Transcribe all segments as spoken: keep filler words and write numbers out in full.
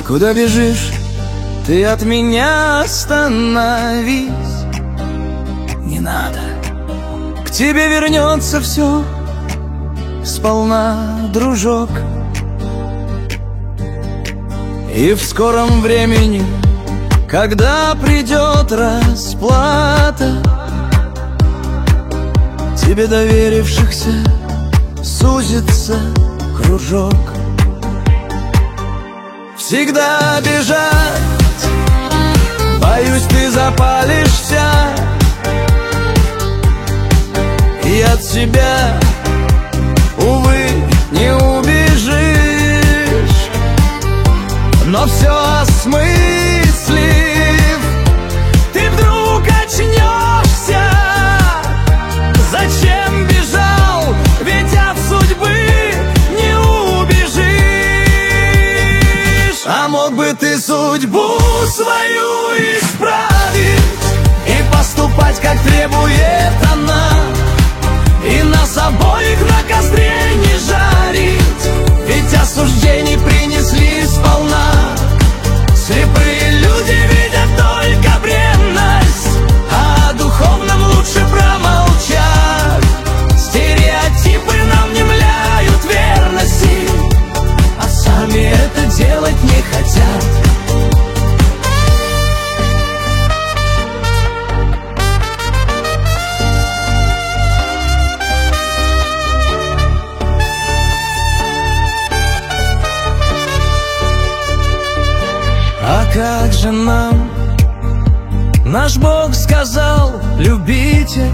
Куда бежишь? Ты от меня остановись. Не надо. К тебе вернется все сполна, дружок. И в скором времени, когда придет расплата, тебе доверившихся сузится кружок. Всегда бежать, боюсь, ты запалишься, и от себя, увы, не убежишь. Но все осмыслив, ты вдруг очнешься. Зачем бежал, ведь от судьбы не убежишь. А мог бы ты судьбу свою исправить и поступать, как требует она, и нас обоих на костре не жарить. Ведь осуждений принесли сполна. Слепые люди видят только бренность, а о духовном лучше промолчать. Стереотипы нам внемляют верности, а сами это делать не хотят. А как же нам наш Бог сказал: любите,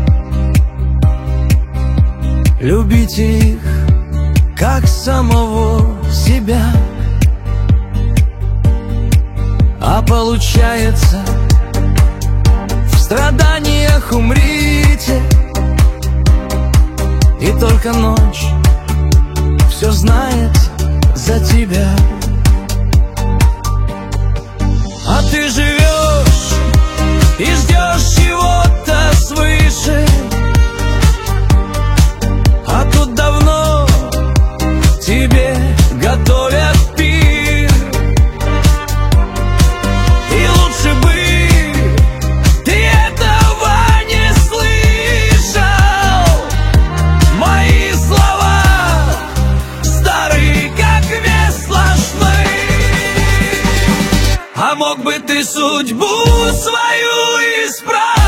любите их, как самого себя. А получается, в страданиях умрите, и только ночь все знает за тебя. А ты живешь и ждешь чего-то свыше, а тут давно тебе готовят пир. И лучше бы ты этого не слышал. Мои слова старые, как весла шмы. А мог бы ты судьбу свою исправить